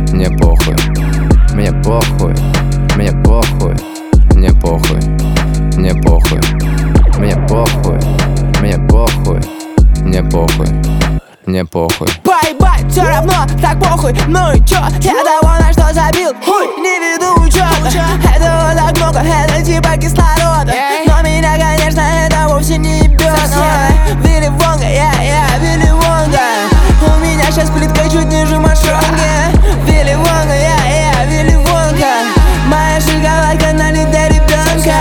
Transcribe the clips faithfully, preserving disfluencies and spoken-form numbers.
мне похуй, мне похуй, мне похуй, мне похуй, мне похуй, мне похуй, мне похуй, мне похуй, мне похуй. Бай-бай, все равно так похуй. Ну и чё, я того на что забил, хуй, не веду учёт. Этого так много, это типа кислорода. Но меня, конечно, это вовсе не ебёт. Вилли Вонга, я, я, Вилли Вонга. У меня сейчас плитка чуть ниже машинки. Вилли Вонга, я, я, Вилли Вонга. Моя шоколадка налит для ребенка.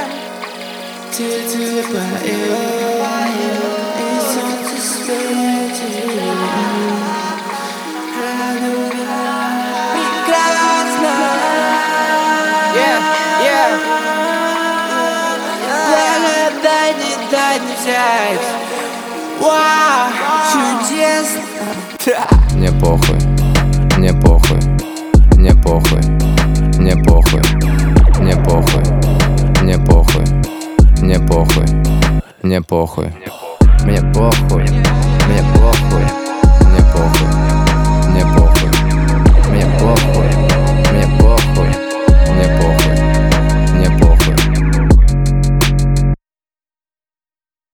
Дай, не дай, не взять. Вау, чудесно. Мне похуй, мне похуй, мне похуй, мне похуй, мне похуй, мне похуй, мне похуй, мне похуй, мне похуй, мне похуй.